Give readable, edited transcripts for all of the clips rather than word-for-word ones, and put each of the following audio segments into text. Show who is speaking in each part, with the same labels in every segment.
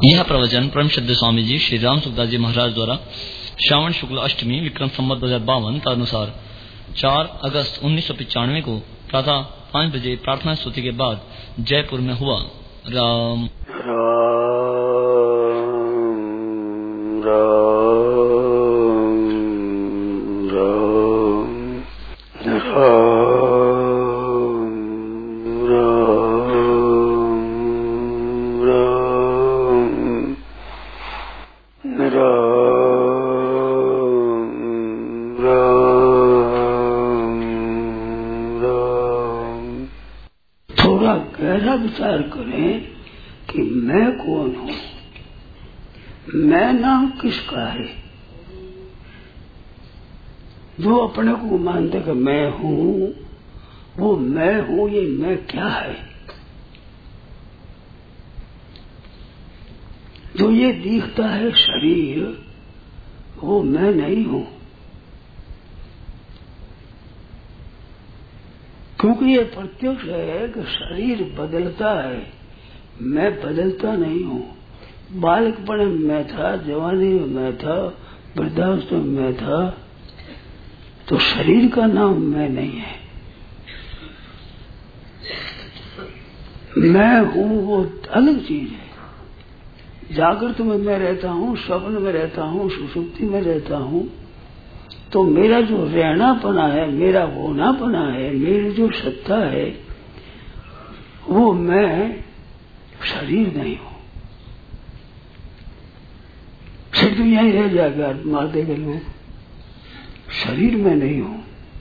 Speaker 1: यह प्रवचन परम श्रद्धेय स्वामी जी श्री राम सुखदास जी महाराज द्वारा श्रावण शुक्ल अष्टमी विक्रम संवत 2052 तदनुसार 4 अगस्त 1995 को प्रातः 5 बजे प्रार्थना स्तुति के बाद जयपुर में हुआ। राम
Speaker 2: विचार करें कि मैं कौन हूँ, मैं नाम किसका है। जो अपने को मानते कि मैं हूँ, वो मैं हूँ, ये मैं क्या है। जो ये दिखता है शरीर, वो मैं नहीं हूँ, क्योंकि ये प्रत्यक्ष है कि शरीर बदलता है, मैं बदलता नहीं हूँ। बालकपन में मैं था, जवानी में मैं था, वृद्धावस्था में मैं था, तो शरीर का नाम मैं नहीं है। मैं हूँ वो अलग चीज है। जागृत में मैं रहता हूँ, स्वप्न में रहता हूँ, सुषुप्ति में रहता हूँ, तो मेरा जो रहनापना है, मेरा होनापना है, मेरी जो सत्ता है, वो मैं शरीर नहीं हूँ। सिर्फ यही रह जाएगा मार देगा लोग, शरीर में नहीं हूँ।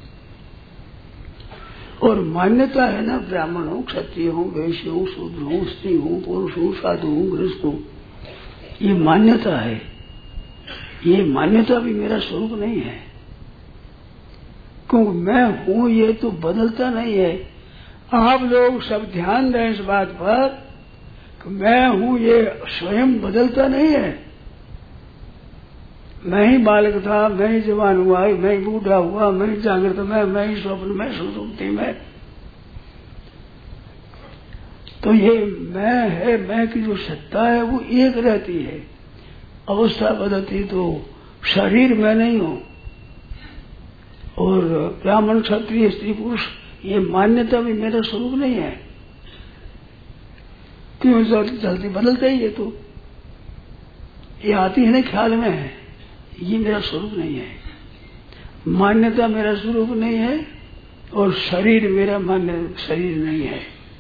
Speaker 2: और मान्यता है ना, ब्राह्मण हूँ, क्षत्रिय हूँ, वैश्य हूँ, शूद्र हूँ, स्त्री हूँ, पुरुष हूँ, साधु हूँ, गृहस्थ हूँ, ये मान्यता है। ये मान्यता भी मेरा स्वरूप नहीं है, क्योंकि मैं हूँ ये तो बदलता नहीं है। आप लोग सब ध्यान दें इस बात पर कि मैं हूँ ये स्वयं बदलता नहीं है। मैं ही बालक था, मैं ही जवान हुआ, मैं ही बूढ़ा हुआ, मैं ही जागृत में, मैं ही स्वप्न में, सुषुप्ति में। तो ये मैं है, मैं की जो सत्ता है वो एक रहती है। अवस्था बदलती तो शरीर में नहीं हूँ। और ब्राह्मण, क्षत्रिय, स्त्री, पुरुष, ये मान्यता भी मेरा स्वरूप नहीं है। क्यों जल्दी बदलता ही है, तो ये आती है ना ख्याल में है, ये मेरा स्वरूप नहीं है। मान्यता मेरा स्वरूप नहीं है, और शरीर मेरा मान्य शरीर नहीं है।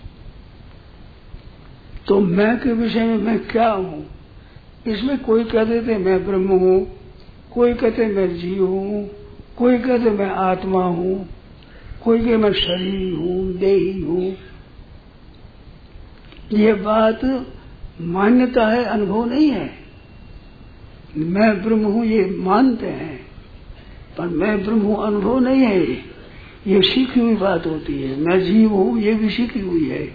Speaker 2: तो मैं के विषय में मैं क्या हूँ, इसमें कोई कह देते मैं ब्रह्म हूँ, कोई कहते मैं जीव हूँ, कोई कहते मैं आत्मा हूँ, कोई कहते मैं शरीर हूँ, देही हूँ। ये बात मान्यता है, अनुभव नहीं है। मैं ब्रह्म हूँ ये मानते हैं, पर मैं ब्रह्म हूँ अनुभव नहीं है। ये सीखी हुई बात होती है। मैं जीव हूँ ये भी सीखी हुई है।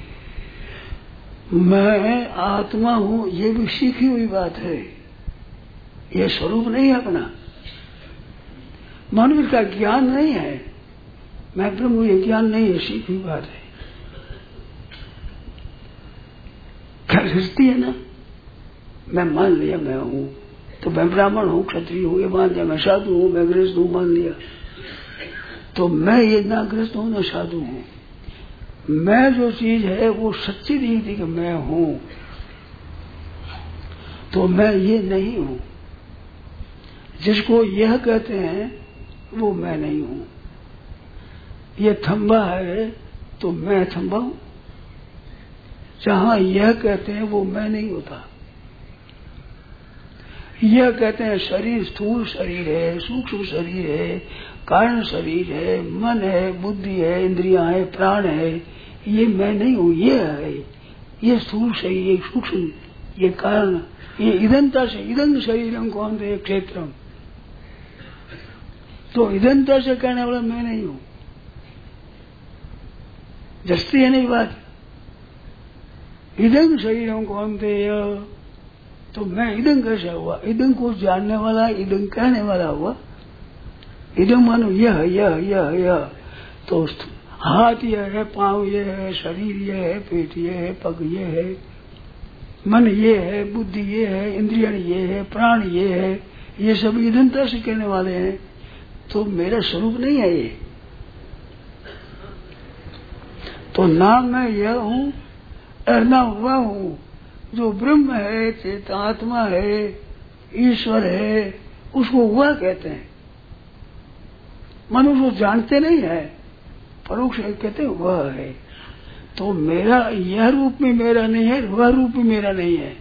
Speaker 2: मैं आत्मा हूँ ये भी सीखी हुई बात है। ये स्वरूप नहीं है अपना। मानवीय का ज्ञान नहीं है। मैं ब्रह्म हूँ ये ज्ञान नहीं है, सीखी हुई बात है। क्या रिश्ती है ना, मैं मान लिया मैं हूँ, तो मैं ब्राह्मण हूँ, क्षत्रिय हूँ ये मान लिया, मैं साधु हूँ, मैं गृहस्थ हूँ मान लिया, तो मैं ये ना गृहस्थ हूँ ना साधु हूँ। मैं जो चीज है वो सच्ची नहीं थी कि मैं हूँ, तो मैं ये नहीं हूँ। जिसको यह कहते हैं वो मैं नहीं हूँ। ये थंबा है तो मैं थंबा हूँ। जहां यह कहते हैं वो मैं नहीं होता। यह कहते हैं शरीर स्थूल शरीर है, सूक्ष्म शरीर है, कारण शरीर है, मन है, बुद्धि है, इंद्रियां है, प्राण है, ये मैं नहीं हूँ। ये है, ये स्थूल शरीर, ये सूक्ष्म, ये कारण, ये इदंता से इदं शरीरम कौन थे क्षेत्रम, तो इदंता से कहने वाला मैं नहीं हूँ। जस्ती है नहीं बात। इदं शरीरम कौन थे, तो मैं इदं कैसा हुआ? इदं को जानने वाला, इदं कहने वाला हुआ। इदं मानो यह तो हाथ यह है, पांव यह है, शरीर यह है, पेट यह है, पग यह है, मन ये है, बुद्धि ये है, इंद्रियण ये है, प्राण ये है, ये सब ईदनता से कहने वाले हैं, तो मेरा स्वरूप नहीं है ये। तो ना मैं यह हूँ और ना हुआ हूँ। जो ब्रह्म है, चेतात्मा है, ईश्वर है, उसको हुआ कहते हैं। मनुष्य जानते नहीं है, परोक्ष कहते हैं वह है। तो मेरा यह रूप में मेरा नहीं है, वह रूप में मेरा नहीं है।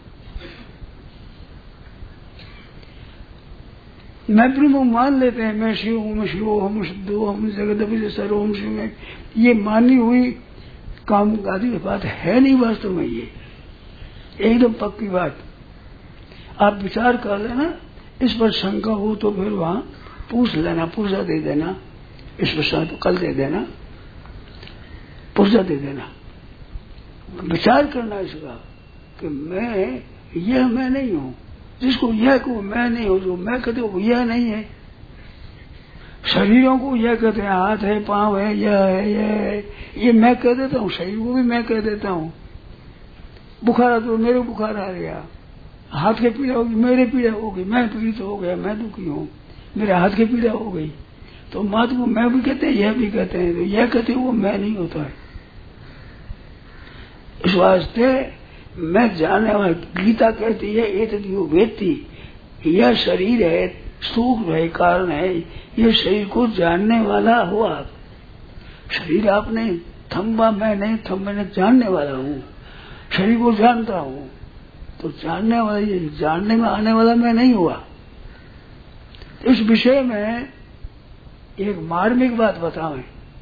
Speaker 2: मैं ब्रह्म मान लेते हैं, मैं शिव हूं, मैं शिवोहम, शुद्धोहम, जगदपि सर्वोहम शिव में, ये मानी हुई काम आदि बात है नहीं वास्तव में। ये एकदम पक्की बात। आप विचार कर लेना, इस पर शंका हो तो फिर वहां पूछ लेना, पुर्जा दे देना, इस पर तो कल दे देना, पुर्जा दे देना। विचार करना इसका कि मैं नहीं हूं। जिसको यह को मैं नहीं हूं, जो मैं कहते वो यह नहीं है। शरीरों को यह कहते हैं, हाथ है, पांव है, यह है, यह है, ये मैं कह देता हूँ। शरीर को भी मैं कह देता हूँ। बुखार आ तो मेरे बुखार आ गया, हाथ के पीड़ा होगी, मेरे पीड़ा होगी, मैं पीड़ित हो गया, मैं दुखी हूँ, मेरे हाथ की पीड़ा हो गई। तो मात को मैं भी कहते हैं, यह भी कहते हैं। तो यह कहते हैं वो मैं नहीं होता है। इस वास्ते मैं जानने वाला, गीता कहती है एतद्यो वेत्ति, यह शरीर है, सूक्ष्म है, कारण है, यह शरीर को जानने वाला हो आप। शरीर आपने थम्बा, मैं नहीं थम्बा, मैं जानने वाला हूँ, शरीर को जानता हूँ। तो जानने वाला, ये जानने में आने वाला मैं नहीं हुआ। इस विषय में एक मार्मिक बात बताऊं।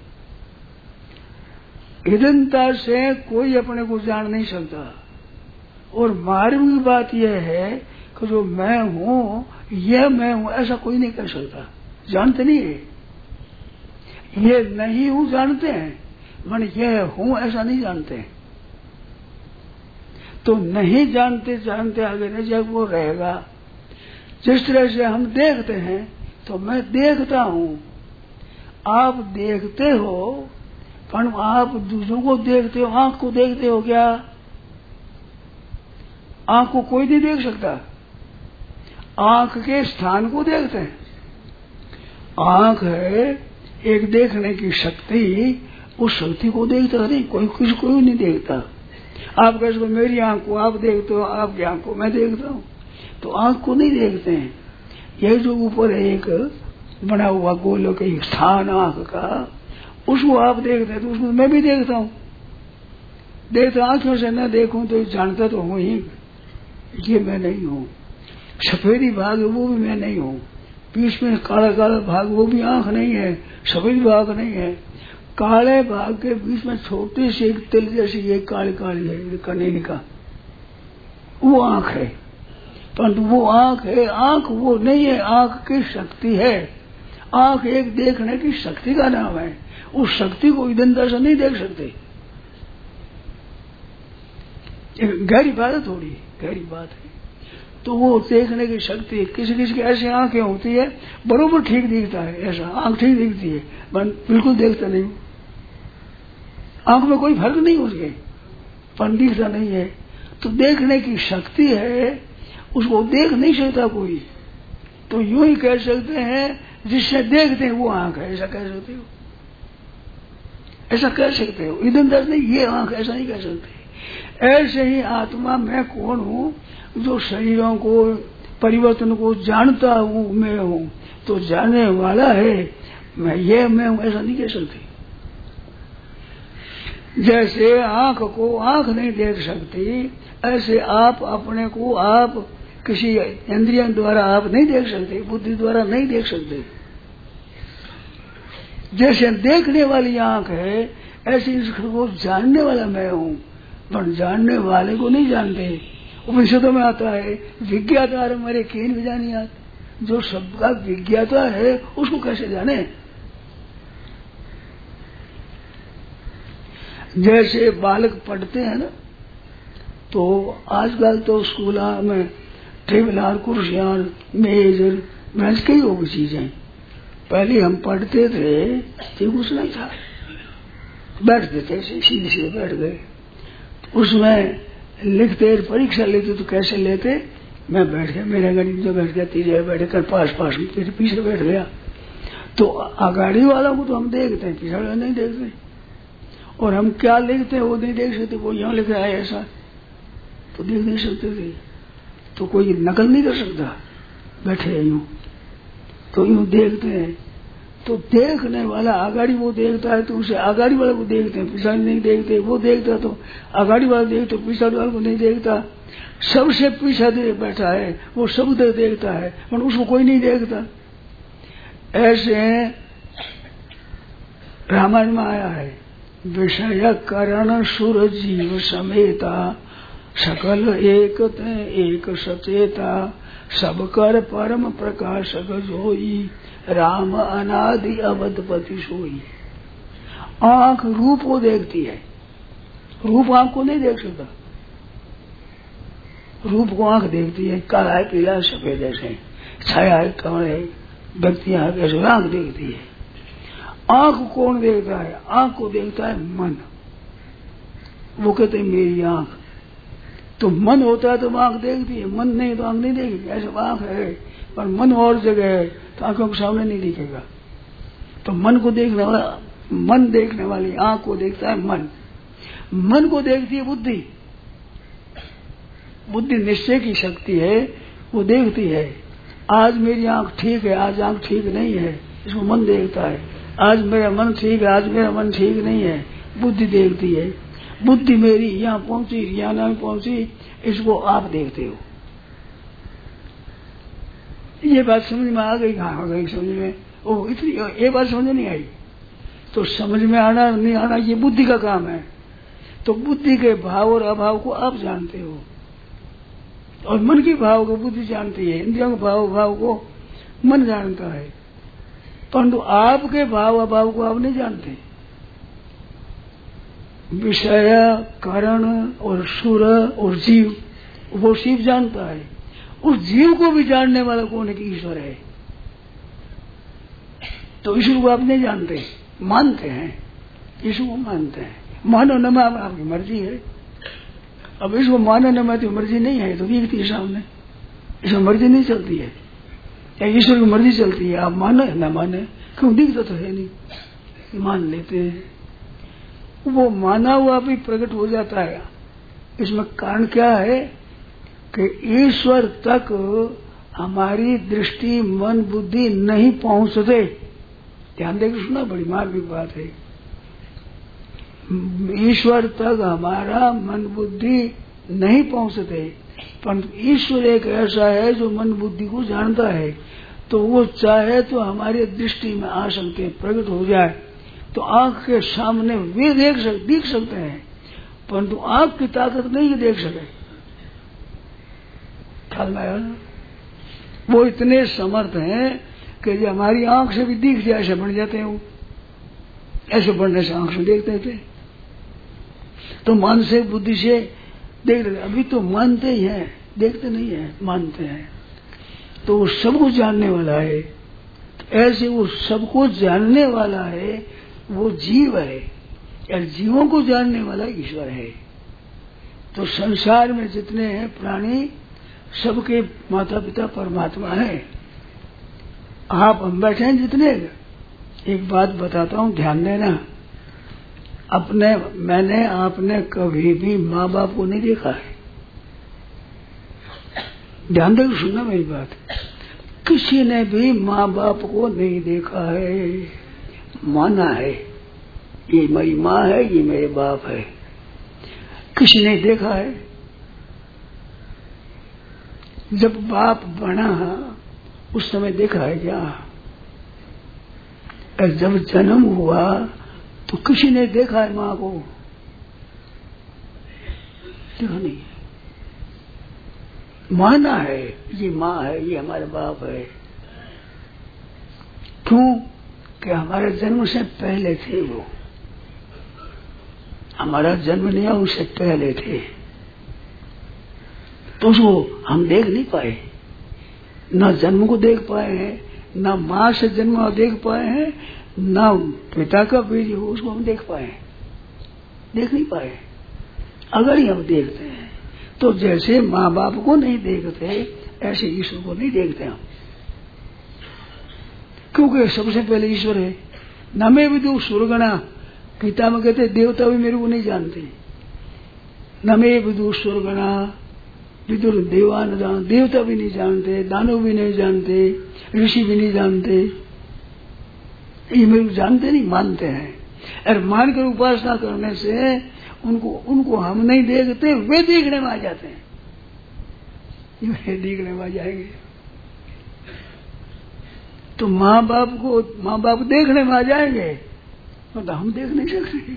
Speaker 2: इदंता से कोई अपने को जान नहीं सकता। और मार्मिक बात यह है कि जो मैं हूं, यह मैं हूं, ऐसा कोई नहीं कर सकता। जानते नहीं है, ये नहीं हूं जानते हैं, मन यह हूं ऐसा नहीं जानते हैं। तो नहीं जानते जानते आगे नहीं जब वो रहेगा। जिस तरह से हम देखते हैं, तो मैं देखता हूं, आप देखते हो, पर आप दूसरों को देखते हो, आंख को देखते हो क्या? आंख को कोई नहीं देख सकता। आंख के स्थान को देखते हैं। आंख है एक देखने की शक्ति, उस शक्ति को देखता नहीं, कोई कोई नहीं देखता। आप कैसे को मेरी आंख को आप देखते हो, आपकी आंख को मैं देखता हूँ, तो आंख को नहीं देखते हैं। यह जो ऊपर एक बना हुआ गोलक एक स्थान आंख का, उसको आप देखते हैं, तो उसमें मैं भी देखता हूँ। देखता आंखों से न देखूं तो जानता तो हूँ ही, ये मैं नहीं हूँ। सफेदी भाग वो भी मैं नहीं हूँ। बीच में काला काला भाग वो भी आंख नहीं है, सफेद भाग नहीं है। काले भाग के बीच में छोटी सी एक तिल जैसी एक काली काली है कनेनिका, वो आंख है। परंतु वो आंख है, आंख वो नहीं है, आंख की शक्ति है। आंख एक देखने की शक्ति का नाम है। उस शक्ति को इधर से नहीं देख सकते। गहरी बात है, थोड़ी गहरी बात है। तो वो देखने की शक्ति, किसी किसी की ऐसी आंखें होती है बरोबर ठीक दिखता है, ऐसा आंख ठीक दिखती है, बिल्कुल देखता नहीं। आंख में कोई फर्क नहीं उसके, पर दिखता नहीं है। तो देखने की शक्ति है, उसको देख नहीं सकता कोई। तो यूं ही कह सकते हैं, जिससे देखते हैं वो आंख है, ऐसा कह सकते हो, ऐसा कह सकते हो। इधर नहीं, ये आंख, ऐसा नहीं कह सकते। ऐसे ही आत्मा मैं कौन हूँ, जो शरीरों को परिवर्तन को जानता हूँ, मैं हूँ। तो जानने वाला है, मैं हूँ ऐसा नहीं कह सकते। जैसे आंख को आंख नहीं देख सकती, ऐसे आप अपने को आप किसी इंद्रियों द्वारा आप नहीं देख सकते, बुद्धि द्वारा नहीं देख सकते। जैसे देखने वाली आंख है, ऐसे इसको जानने वाला मैं हूँ, पर जानने वाले को नहीं जानते। उपनिषदों में आता है, विज्ञाता मेरे केन भी जानी आत। जो शब्द का विज्ञाता है उसको कैसे जाने? जैसे बालक पढ़ते हैं ना, तो आजकल तो स्कूल में टेबल कुर्सियां मेज बेंच कई होगी चीजें। पहले हम पढ़ते थे तो कुछ नहीं था, बैठते थे सीधे सीधे बैठ गए। उसमें लिखते परीक्षा लेते तो कैसे लेते, मैं बैठ गया, मेरा गणित जो बैठ गया, तीसरे बैठ कर पास में पीछे बैठ गया। तो आगाड़ी वालों को तो हम देखते हैं, पीछे वाला नहीं देखते। और हम क्या लिखते हैं वो नहीं देख सकते। वो यहाँ लिख रहा है ऐसा तो देख नहीं सकते थे, तो कोई नकल नहीं कर सकता, बैठे यूं तो यूं देखते हैं। तो देखने वाला आगाड़ी वो देखता है तो उसे आगाड़ी वाले को देखते हैं, पिछाड़ी नहीं देखते। वो देखता तो आगाड़ी वाला देखते, पिछाड़ी वाले को नहीं देखता। सबसे पीछा दे बैठा है वो सब देखता है पर उसको कोई नहीं देखता। ऐसे रामायण में आया है, विषय करण सुर जीव समेता, सकल एक एक सचेता, सब कर परम प्रकाशक जोई, राम अनादि अवधपति सोई। आंख रूप को देखती है, रूप आंख को नहीं देख सकता। रूप को आंख देखती है, काला है, पीला, सफेद, ऐसे छाया है, कमल है, व्यक्तियां है, ऐसे आंख देखती है। आंख कौन देखता है? आंख को देखता है मन। वो कहते हैं मेरी आंख। तो मन होता है तो आंख देखती है, मन नहीं तो आंख नहीं देखेगी। ऐसे आंख है पर मन और जगह है तो आंखों के सामने नहीं दिखेगा। तो मन को देखने वाला, मन देखने वाली आंख को देखता है मन। मन को देखती है बुद्धि। बुद्धि निश्चय की शक्ति है, वो देखती है आज मेरी आंख ठीक है, आज आंख ठीक नहीं है, इसको मन देखता है। आज मेरा मन ठीक है, आज मेरा मन ठीक नहीं है, बुद्धि देखती है। बुद्धि मेरी यहाँ पहुंची, यहाँ नहीं पहुंची, इसको आप देखते हो। ये बात समझ में आ गई? कहाँ आ गई समझ में? ओ इतनी ये बात समझ नहीं आई तो समझ में आना नहीं आना ये बुद्धि का काम है। तो बुद्धि के भाव और अभाव को आप जानते हो और मन के भाव को बुद्धि जानती है, इंद्रियों के भाव को मन जानता है, परंतु आपके भाव अभाव को आप नहीं जानते। विषय कारण और सुर और जीव वो शिव जानता है। उस जीव को भी जानने वाला कौन है कि ईश्वर है। तो ईश्वर को आप नहीं जानते, मानते हैं, ईश्वर को मानते हैं। मानो न मानो आपकी मर्जी है। अब इसको मानो न मानो मर्जी नहीं है तो दिखती है सामने, इसमें मर्जी नहीं चलती है, या ईश्वर की मर्जी चलती है। आप मानो न माने, क्यों दिखता तो है नहीं, मान लेते हैं। वो माना हुआ भी प्रकट हो जाता है। इसमें कारण क्या है कि ईश्वर तक हमारी दृष्टि मन बुद्धि नहीं पहुंचते। ध्यान देकर सुना, बड़ी मार्मिक बात है। ईश्वर तक हमारा मन बुद्धि नहीं पहुंचते, परंतु ईश्वर एक ऐसा है जो मन बुद्धि को जानता है। तो वो चाहे तो हमारी दृष्टि में आ सकते, प्रकट हो जाए तो आंख के सामने वे दिख सकते हैं, परंतु आंख की ताकत नहीं देख सके। ख्याल में आया ना? वो इतने समर्थ हैं कि जो हमारी आंख से भी दिख जाए ऐसे बन जाते हैं। वो ऐसे बनने से आंख से देखते थे तो मन से बुद्धि से देख रहे। अभी तो मानते ही हैं, देखते नहीं है, मानते हैं। तो वो सबको जानने वाला है। तो ऐसे वो सबको जानने वाला है, वो जीव है, और जीवों को जानने वाला ईश्वर है। तो संसार में जितने हैं प्राणी सबके माता पिता परमात्मा है। आप हम बैठे हैं जितने, एक बात बताता हूं, ध्यान देना। मैंने आपने कभी भी माँ बाप को नहीं देखा है। ध्यान देकर सुनना मेरी बात। किसी ने भी माँ बाप को नहीं देखा है, माना है ये मेरी माँ है, ये मेरे बाप है। किसी ने देखा है? जब बाप बना उस समय देखा है क्या? और जब जन्म हुआ तो किसी ने देखा है माँ को? देखा नहीं है। माना है ये माँ है, ये हमारे बाप है। क्यों? कि हमारे जन्म से पहले थे वो। हमारा जन्म नहीं हुआ उससे पहले थे, तो उसको हम देख नहीं पाए। न जन्म को देख पाए हैं, न माँ से जन्म देख पाए हैं, न पिता का बीज हो उसको हम देख पाए, देख नहीं पाए। अगर ही हम देखते हैं तो जैसे माँ बाप को नहीं देखते ऐसे ईश्वर को नहीं देखते हम, क्योंकि सबसे पहले ईश्वर है। न मैं विदु सुरगणा, गीता में कहते देवता भी मेरे को नहीं जानते। न मैं विदु सुरगणा विदुर देवान दान, देवता भी नहीं जानते, दानव भी नहीं जानते, ऋषि भी नहीं जानते, ये मेरे को जानते नहीं, मानते हैं। और मानकर उपासना करने से उनको हम नहीं देखते, वे देखने में आ जाते हैं, वे देखने में आ जाएंगे। तो माँ बाप देखने में आ जाएंगे, मतलब हम देख नहीं सकते।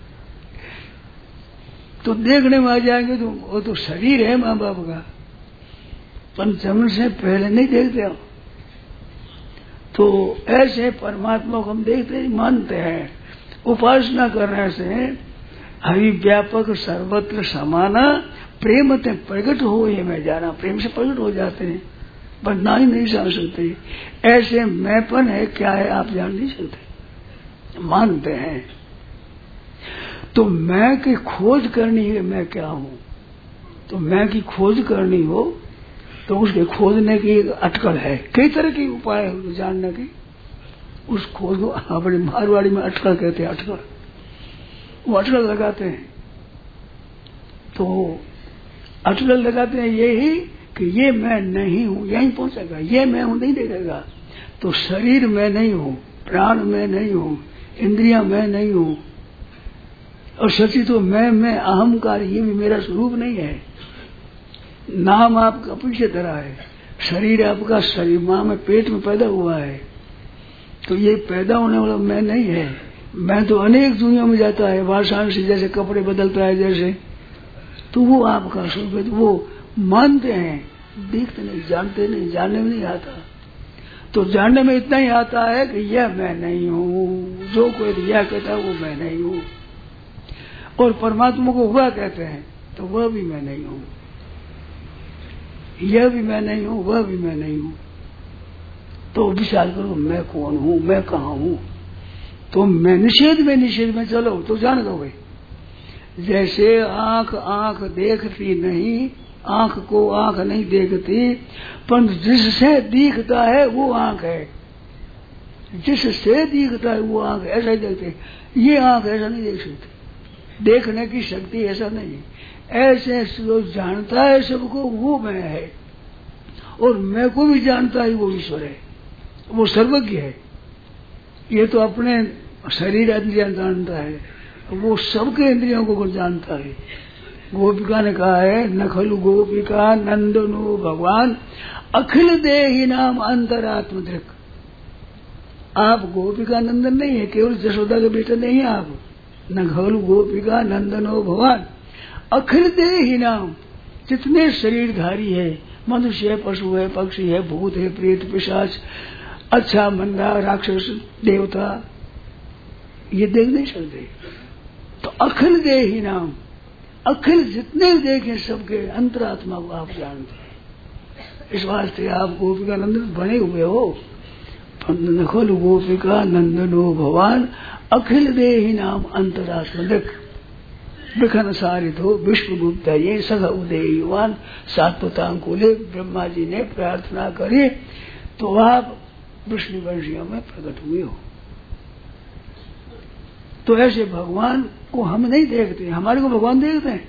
Speaker 2: तो देखने में आ जाएंगे तो वो तो शरीर है माँ बाप का, पर जन्म से पहले नहीं देखते हम। तो ऐसे परमात्मा को हम देखते ही मानते हैं। उपासना करने से हरि व्यापक सर्वत्र समाना प्रेम ते प्रकट हो, ये मैं जाना, प्रेम से प्रकट हो जाते हैं, पर ना ही नहीं जान सकते। ऐसे मैंपन है क्या है आप जान नहीं सकते, मानते हैं। तो मैं की खोज करनी है, मैं क्या हूँ। तो मैं की खोज करनी हो तो उसके खोजने की एक अटकल है, कई तरह के उपाय है जानने की। उस खोज को अपने मारवाड़ी में अटकल कहते हैं, अटकल, वो अटकल लगाते हैं। तो अटकल लगाते हैं यही कि ये मैं नहीं हूँ, यहीं पहुंचेगा, ये मैं हूँ नहीं देखेगा। तो शरीर में नहीं हूँ, प्राण में नहीं हूँ, इंद्रिया में नहीं हूँ, और सच्ची तो मैं अहंकार, ये भी मेरा स्वरूप नहीं है। नाम आपका पीछे धरा है, शरीर आपका शरीर माँ में पेट में पैदा हुआ है, तो ये पैदा होने वाला मैं नहीं है। मैं तो अनेक दुनिया में जाता है, वासना से जैसे कपड़े बदलता है जैसे, तो वो आपका स्वरूप है। तो वो मानते हैं, देखते नहीं, जानते नहीं, जानने में नहीं आता। तो जानने में इतना ही आता है कि यह मैं नहीं हूँ, जो कोई यह कहता है वो मैं नहीं हूँ। और परमात्मा को वह कहते हैं तो वह भी मैं नहीं हूँ, यह भी मैं नहीं हूँ, वह भी मैं नहीं हूँ। तो विचार करो मैं कौन हूँ, मैं कहाँ हूँ। तो मैं निषेध में चलो तो जान दोगे। जैसे आंख देखती नहीं, आंख को आंख नहीं देखती, पर जिससे दिखता है वो आंख है, जिससे दिखता है वो आंख, ऐसा ही देखते। ये आंख ऐसा नहीं देख सकती, देखने की शक्ति ऐसा नहीं। ऐसे जो जानता है सबको वो मैं है, और मैं को भी जानता है वो ईश्वर है, वो सर्वज्ञ है। ये तो अपने शरीर इंद्रिया जानता है, वो सबके इंद्रियों को जानता है। गोपिका ने कहा है, नखलु गोपिका नंदनो भगवान अखिल देहि नाम अंतरात्म दृक्। आप गोपिका नंदन नहीं है, केवल जशोदा के बेटे नहीं है आप। नखलु गोपिका नंदनो भगवान अखिल देहि नाम, जितने शरीरधारी है, मनुष्य है, पशु है, पक्षी है, भूत है, प्रेत पिशाच, अच्छा मंदा, राक्षस, देवता, ये देख नहीं सकते। तो अखिल देहि नाम, अखिल जितने देखे सबके अंतरात्मा को आप जानते हैं। इस वास्ते आप गोपिका नंदन बने हुए हो। नखलु गोपिका नंदनो भगवान अखिल देहि नाम अंतरात्मा दृक्। विखन सारित हो विश्वगुप्त ये सघ उदयवान सात्वतांकुले ब्रह्मा जी ने प्रार्थना करी तो आप विष्णुवंशियों में प्रकट हुए हो। तो ऐसे भगवान को हम नहीं देखते, हमारे को भगवान देखते हैं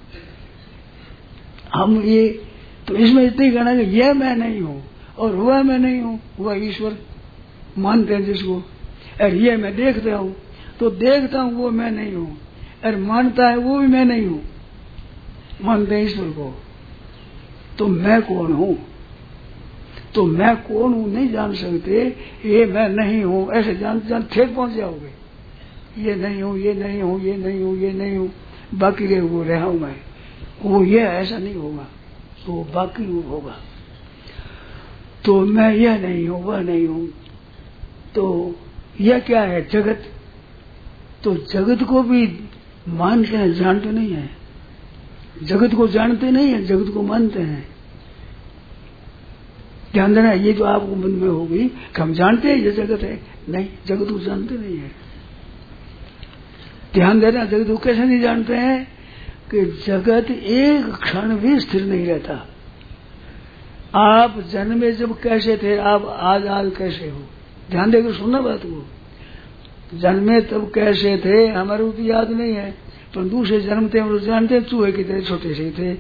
Speaker 2: हम। ये तो इसमें इतनी कहना कि यह मैं नहीं हूँ और वह मैं नहीं हूँ, वह ईश्वर मानते हैं जिसको। और ये मैं देखता हूँ, तो देखता हूँ वो मैं नहीं हूँ, और मानता है वो भी मैं नहीं हूँ, मानते हैं ईश्वर को। तो मैं कौन हूँ, तो मैं कौन हूँ नहीं जान सकते। ये मैं नहीं हूँ ऐसे जान ठेक पहुंच जाओगे। ये नहीं हूँ, ये नहीं हूँ, ये नहीं हूँ, ये नहीं हूँ, बाकी रहे वो रहा हूँ मैं, वो ये ऐसा नहीं होगा, तो वो बाकी रूप होगा। तो मैं यह नहीं हूँ, वह नहीं हूँ। तो यह क्या है जगत। तो जगत को भी मानते हैं, जानते नहीं है। जगत को जानते नहीं है, जगत को मानते हैं। ध्यान देना, ये जो आपको मन में होगी कि हम जानते हैं ये जगत है, नहीं, जगत को जानते नहीं है। ध्यान देना, जगत को कैसे नहीं जानते हैं। कि जगत एक क्षण भी स्थिर नहीं रहता। आप जन्मे जब कैसे थे, आप आज कैसे हो? ध्यान देकर सुनना बात को। जन्मे तब कैसे थे हमारे को याद नहीं है, पर दूसरे जन्मते हम लोग जानते हैं, चूहे की तरह छोटे से थे।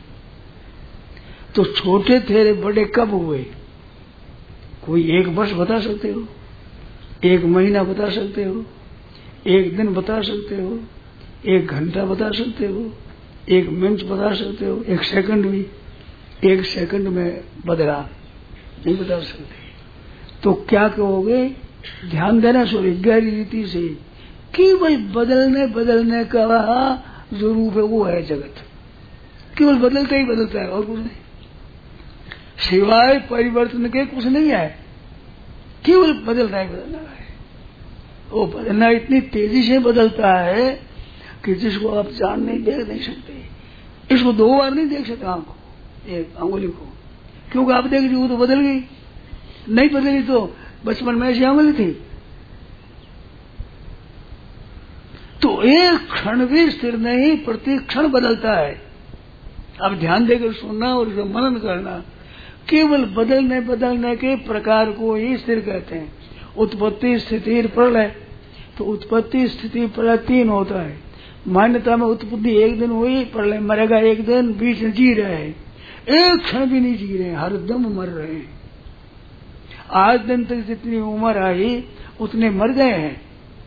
Speaker 2: तो छोटे थे बड़े कब हुए? कोई 1 वर्ष बता सकते हो, 1 महीना बता सकते हो, 1 दिन बता सकते हो, 1 घंटा बता सकते हो, 1 मिनट बता सकते हो, 1 सेकंड भी 1 सेकंड में बदला नहीं बता सकते। तो क्या कहोगे? ध्यान देना सॉरी गहरी रीति से, केवल बदलने का जो रूप है वो है जगत। केवल बदलता ही बदलता है और कुछ नहीं, सिवाय परिवर्तन के कुछ नहीं है। केवल बदलना ही बदलना है। वो बदलना इतनी तेजी से बदलता है कि जिसको आप देख नहीं सकते। इसको 2 बार नहीं देख सकते आंख को, एक अंगुली को, क्योंकि आप देख रही वो तो बदल गई। नहीं बदली तो बचपन में ऐसी अंगुली थी। तो एक क्षण भी स्थिर नहीं, प्रति क्षण बदलता है। अब ध्यान देकर सुनना और मनन करना। केवल बदलने के प्रकार को ही स्थिर कहते हैं। उत्पत्ति स्थिति प्रलय। तो उत्पत्ति स्थिति प्रलय 3 होता है। मान्यता में उत्पत्ति 1 दिन हुई, प्रलय मरेगा 1 दिन, बीच में जी रहे हैं। एक क्षण भी नहीं जी रहे, हर दम मर रहे हैं। आज दिन तक जितनी उम्र आई उतने मर गए हैं।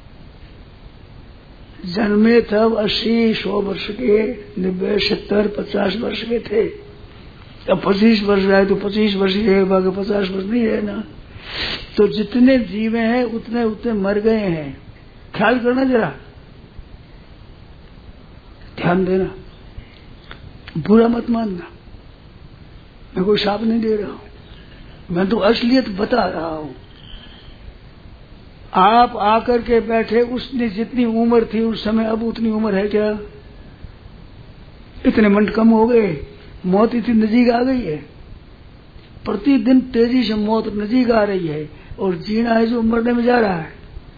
Speaker 2: जन्मे तब 80, 100 वर्ष के, 90, 70, 50 वर्ष के थे। अब 25 वर्ष आए तो 25 वर्ष ही है, बाकी 50 वर्ष नहीं है ना। तो जितने जीवे हैं उतने मर गए हैं। ख्याल करना जरा, ध्यान देना, बुरा मत मानना। मैं कोई शाप नहीं दे रहा हूं, मैं तो असलियत बता रहा हूं। आप आकर के बैठे, उसने जितनी उम्र थी उस समय अब उतनी उम्र है क्या? इतने मिनट कम हो गए, मौत इतनी नजीक आ गई है। प्रतिदिन तेजी से मौत नजीक आ रही है और जीना है जो मरने में जा रहा है।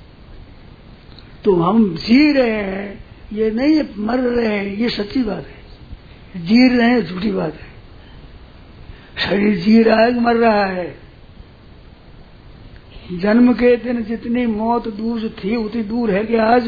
Speaker 2: तो हम जी रहे हैं, ये नहीं है मर रहे हैं, ये सच्ची बात है। जी रहे हैं झूठी बात है। शरीर जी रहा है कि मर रहा है? जन्म के दिन जितनी मौत दूर थी उतनी दूर है कि आज?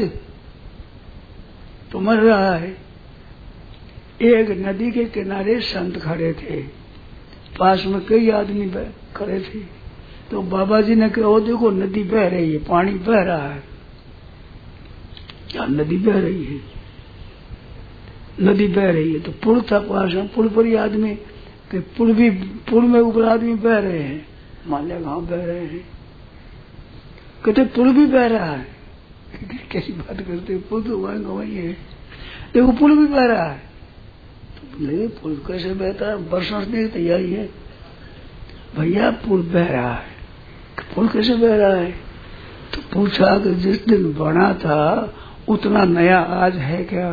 Speaker 2: तो मर रहा है। एक नदी के किनारे संत खड़े थे, पास में कई आदमी खड़े थे। तो बाबा जी ने कहा, देखो नदी बह रही है, पानी बह रहा है। क्या नदी बह रही है? नदी बह रही है। तो पुल था पास में, पुल पर ही आदमी, पुल में ऊपर आदमी बह रहे हैं। मान लिया हाँ बह रहे हैं। कहते पुल भी बह रहा है। कैसी बात करते, पुल तो वही है। देखो पुल भी बह रहा है। तो नहीं, पुल कैसे बहता है? वर्षों से तैयारी है भैया, पुल बह रहा है। पुल कैसे बह रहा है? तो पूछा कि जिस दिन बना था उतना नया आज है क्या?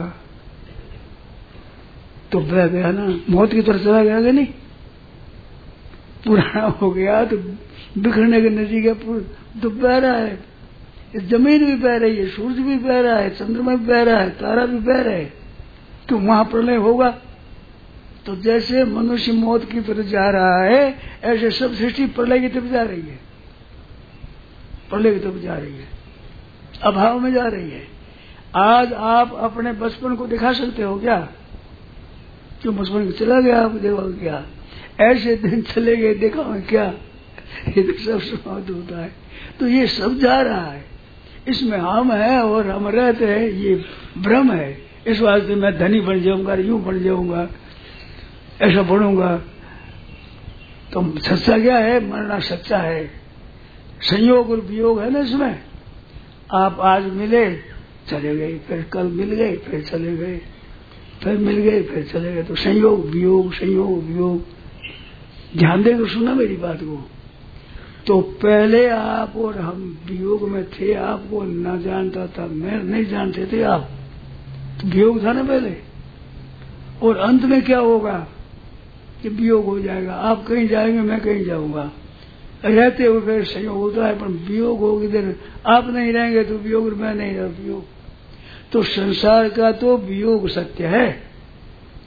Speaker 2: तो बह गया ना, मौत की तरफ चला गया कि नहीं? पुराना हो गया तो बिखरने के नजदीक है पुल, तो बह रहा है। इस जमीन भी बह रही है, सूरज भी बह रहा है, चंद्रमा भी बह रहा है, तारा भी बह रहा है। तो वहां प्रलय होगा। तो जैसे मनुष्य मौत की तरफ जा रहा है, ऐसे सब सृष्टि प्रलय की तरफ जा रही है। प्रलय की तरफ जा रही है, अभाव में जा रही है। आज आप अपने बचपन को दिखा सकते हो क्या? क्यों बचपन में चला गया, आप देखो क्या? ऐसे दिन चले गए, देखा क्या? ये तो सब समाप्त होता है। तो ये सब जा रहा है, इसमें हम है और हम रहते हैं, ये भ्रम है। इस वास्ते मैं धनी बन जाऊंगा, यूं बन जाऊंगा, ऐसा बनूंगा। तो सच्चा क्या है? मरना सच्चा है। संयोग और वियोग है ना इसमें। आप आज मिले चले गए, फिर कल मिल गए फिर चले गए, फिर मिल गए फिर चले गए। तो संयोग वियोग, संयोग वियोग। ध्यान देकर सुना मेरी बात को। तो पहले आप और हम वियोग में थे, आपको न जानता था, मैं नहीं जानते थे आप, तो वियोग था ना पहले। और अंत में क्या होगा कि वियोग हो जाएगा। आप कहीं जाएंगे, मैं कहीं जाऊंगा, रहते हुए फिर संयोग होता है। पर वियोग होगी देर, आप नहीं रहेंगे तो वियोग, मैं नहीं रहा वियोग। तो संसार का तो वियोग सत्य है,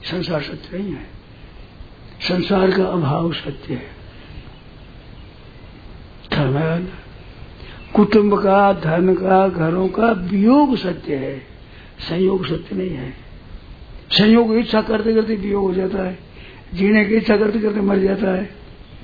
Speaker 2: संसार सत्य नहीं है, संसार का अभाव सत्य है। धर्म, कुटुंब का, धन का, घरों का वियोग सत्य है, संयोग सत्य नहीं है। संयोग की इच्छा करते करते वियोग हो जाता है, जीने की इच्छा करते करते मर जाता है।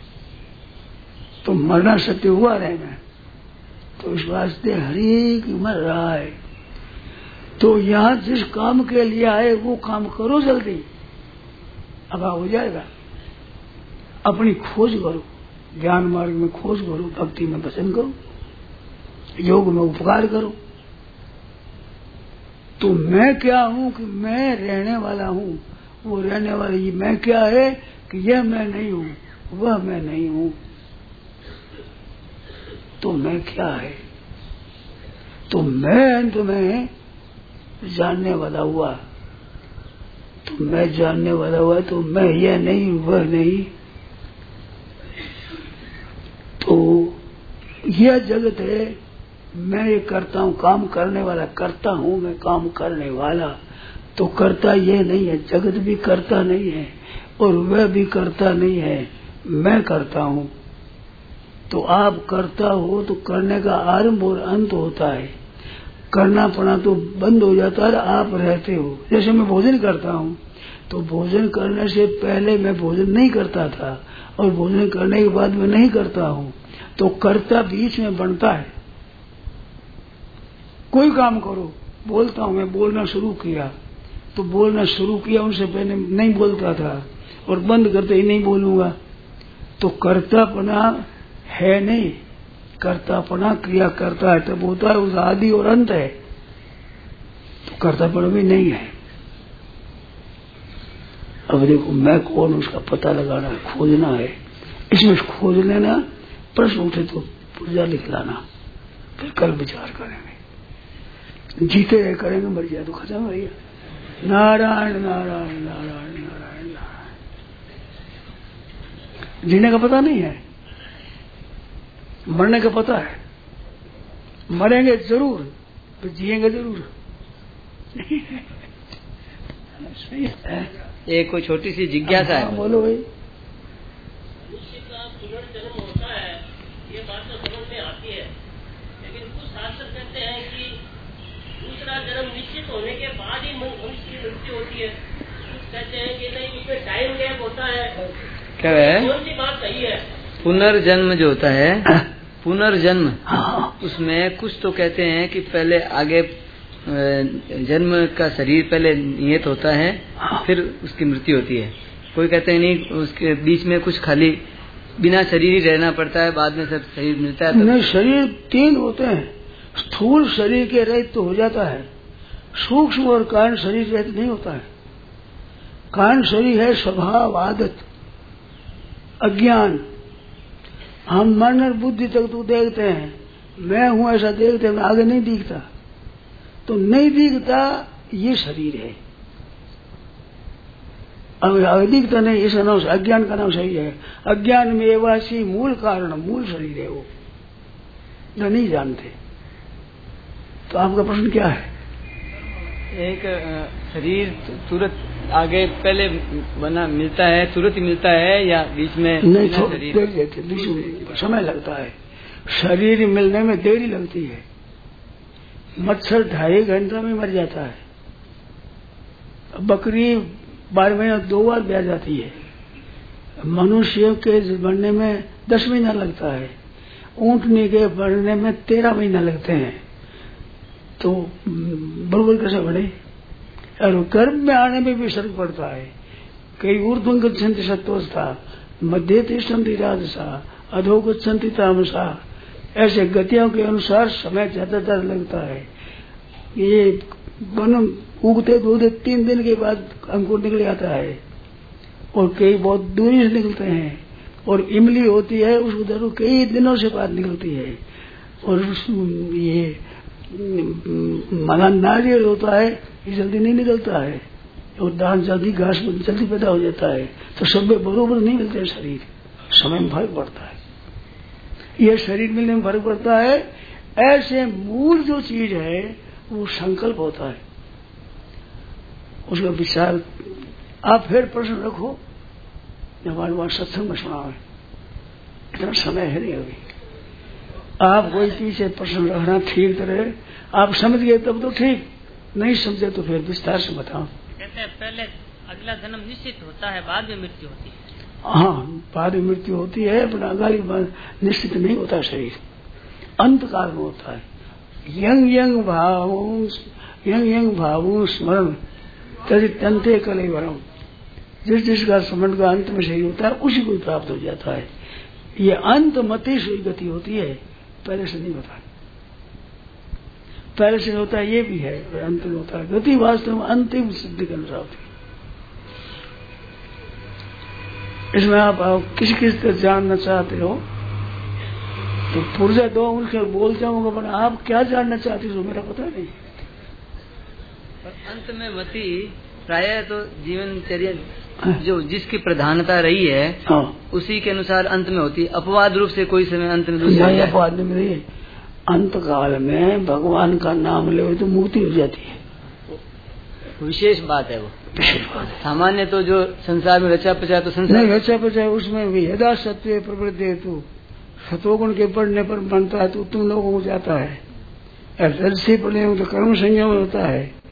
Speaker 2: तो मरना सत्य हुआ रहना, तो इस वास्ते हरेक मर रहा है। तो यहाँ जिस काम के लिए आए वो काम करो जल्दी, अभाव हो जाएगा। अपनी खोज करो, ज्ञान मार्ग में खोज करो, भक्ति में भजन करो, योग में उपकार करो। तो मैं क्या हूँ कि मैं रहने वाला हूँ, वो रहने वाली मैं क्या है कि यह मैं नहीं हूँ, वह मैं नहीं हूँ। तो मैं क्या है? तो मैं अंत में जानने वाला हुआ। तो मैं जानने वाला हुआ, तो मैं यह नहीं वह नहीं। तो यह जगत है, मैं ये करता हूँ, काम करने वाला करता हूँ, मैं काम करने वाला। तो करता ये नहीं है, जगत भी करता नहीं है और वह भी करता नहीं है, मैं करता हूँ। तो आप करता हो तो करने का आरंभ और अंत होता है, करना पड़ा तो बंद हो जाता है, आप रहते हो। जैसे मैं भोजन करता हूँ, तो भोजन करने से पहले मैं भोजन नहीं करता था और भोजन करने के बाद मैं नहीं करता हूँ। तो कर्ता बीच में बनता है। कोई काम करो, बोलता हूँ, मैं बोलना शुरू किया, तो बोलना शुरू किया उनसे पहले नहीं बोलता था और बंद करते ही नहीं बोलूंगा। तो कर्तापना है नहीं, कर्तापना क्रिया करता है तब होता है, उस आदि और अंत है। तो कर्तापना भी नहीं है। अब देखो मैं कौन, उसका पता लगाना है, खोजना है। इसमें खोज लेना, प्रश्न उठे तो पुर्जा लिख लाना, फिर कल विचार करेंगे। जीते रहे करेंगे, मर जाए तो खत्म हो गया। नारायण नारायण नारायण नारायण नारायण। जीने का पता नहीं है, मरने का पता है। मरेंगे जरूर, तो जिएंगे जरूर। सही है।
Speaker 3: एक कोई छोटी सी जिज्ञासा है।
Speaker 2: बोलो भाई।
Speaker 4: मनुष्य का पुनर्जन्म होता है, ये बात तो समझ में आती है, लेकिन कुछ शास्त्र कहते हैं कि दूसरा जन्म निश्चित होने के बाद ही मनुष्य की मृत्यु होती है। कुछ कहते हैं कि नहीं, उसमें टाइम गैप होता है।
Speaker 3: क्या है?
Speaker 4: कौन सी बात सही है?
Speaker 3: पुनर्जन्म जो होता है, पुनर्जन्म, उसमें कुछ तो कहते हैं कि पहले आगे जन्म का शरीर पहले नियत होता है, फिर उसकी मृत्यु होती है। कोई कहते हैं नहीं, उसके बीच में कुछ खाली बिना शरीर ही रहना पड़ता है, बाद में सब शरीर मिलता है।
Speaker 2: नहीं, शरीर तीन होते हैं। स्थूल शरीर के रहित तो हो जाता है, सूक्ष्म और कारण शरीर रहित नहीं होता है। कारण शरीर है स्वभाव, आदत, अज्ञान। हम मन और बुद्धि तक तो देखते हैं, मैं हूं ऐसा देखते हैं, आगे नहीं दिखता। तो नहीं दिखता ये शरीर है, अब आगे दिखता नहीं, इसका नाम अज्ञान का नाम सही है। अज्ञान में एवासी मूल कारण, मूल शरीर है वो, जो नहीं जानते। तो आपका प्रश्न क्या है?
Speaker 3: एक शरीर तुरंत आगे पहले बना मिलता है, तुरंत ही मिलता है, या बीच में?
Speaker 2: नहीं, देर देते, बीच में समय लगता है। शरीर मिलने में देरी लगती है। मच्छर 2.5 घंटा में मर जाता है, बकरी 12 महीना 2 बार ब्याह जाती है, मनुष्य के बनने में 10 महीना लगता है, ऊंटनी के बढ़ने में 13 महीना लगते हैं। तो बरोबर कैसे बढ़े? और गर्भ में आने में भी फर्क पड़ता है। कई ऊर्ध्वं गच्छन्ति सत्त्वस्था, मध्य तिष्ठन्ति राजसा, अधो गच्छन्ति तामसा। ऐसे गतियों के अनुसार समय ज्यादातर लगता है। ये वन उगते 2-3 दिन के बाद अंकुर निकल जाता है, और कई बहुत दूरी से निकलते हैं। और इमली होती है, उसको जरूर कई दिनों से बाद निकलती है। और ये मना नारियल होता है, ये जल्दी नहीं निकलता है, और धान जल्दी, घास जल्दी पैदा हो जाता है। तो सब बरोबर नहीं मिलते शरीर, समय में फर्क पड़ता है। यह शरीर मिलने में फर्क पड़ता है। ऐसे मूल जो चीज है वो संकल्प होता है, उसका विचार आप फिर प्रश्न रखो, हमारे वहां सत्संग में सुनाओ, इतना समय है नहीं अभी। आप कोई पीछे प्रश्न रखना ठीक तरह आप समझ गए तब तो ठीक, नहीं समझे तो फिर विस्तार से बताओ।
Speaker 4: कहते हैं पहले अगला जन्म निश्चित होता है, बाद में मृत्यु होती है।
Speaker 2: हाँ, बाद में मृत्यु होती है, पर अगाली निश्चित नहीं होता शरीर, अंत काल में होता है। यंग यंग भावों स्मरण तंते कलेवरम, जिसका स्मरण का अंत में शरीर होता है उसी को प्राप्त हो जाता है। ये अंत मति से गति होती है, पहले से नहीं होता। पहले से होता है ये भी है, अंत में होता है गति, वास्तव में अंतिम सिद्धि के अनुसार होती है। इसमें आप किसी तरह जानना चाहते हो तो पुर्जा दो उनके बोल जाऊंगा, पर आप क्या जानना चाहते हो मेरा पता नहीं।
Speaker 3: अंत में मति प्राय तो जीवनचर्या जो जिसकी प्रधानता रही है उसी के अनुसार अंत में होती है। अपवाद रूप से कोई समय अंत में दूसरा
Speaker 2: अपवाद में नहीं। अंत काल में भगवान का नाम ले तो मुक्ति हो जाती है,
Speaker 3: विशेष बात है वो।
Speaker 2: विशेष बात है।
Speaker 3: सामान्य तो जो संसार में रचा पचा तो संसार
Speaker 2: नहीं रचा पचा, उसमें भी यदा सत्य प्रवृत्ति तू सतोगुण के पढ़ने पर बनता है तो तुम लोगों को जाता है। रजसी पढ़ने में तो कर्म संयम होता है।